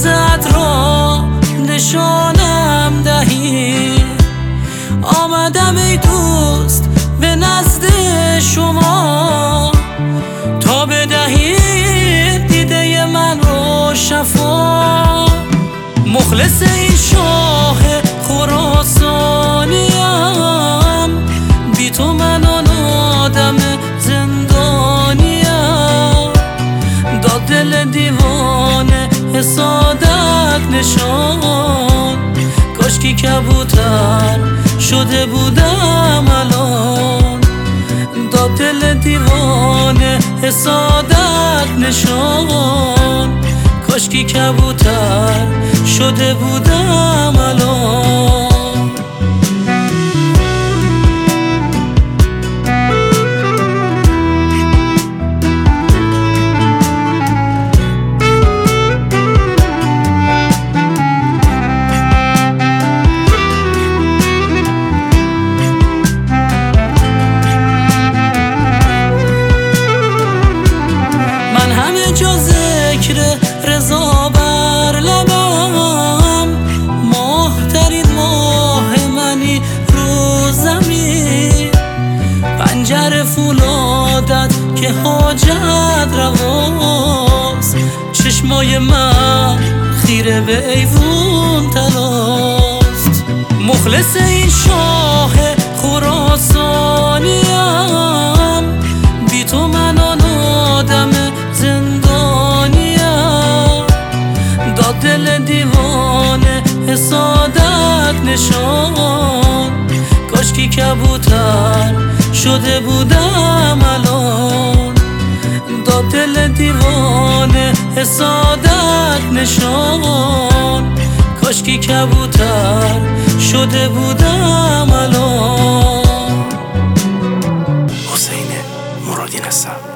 روزت را نشانم دهی. آمدم ای دوست به نزد شما تا بدهید دیده من رو شفا. مخلص این شاه خراسانیم، بی تو من آن آدم زندانیم. داد دل دیوانه حسادت نشان، کاشکی کبوتر شده بودم الان. داد دل دیوانه حسادت نشان، کاشکی کبوتر شده بودم الان. جا ذکر رضا بر لبم، ماه ترین ماه منی رو زمین. پنجره فولادت که حاجت رواست، چشمای من خیره به ایوون تلاست. مخلص این شاه خراسانیم، بی تو من آن آدم دل دیوانه حسادت نشان، کاشکی کبوتر شده بودم الان. داد دل دیوانه حسادت نشان، کاشکی کبوتر شده بودم الان. حسین مرادی نصر.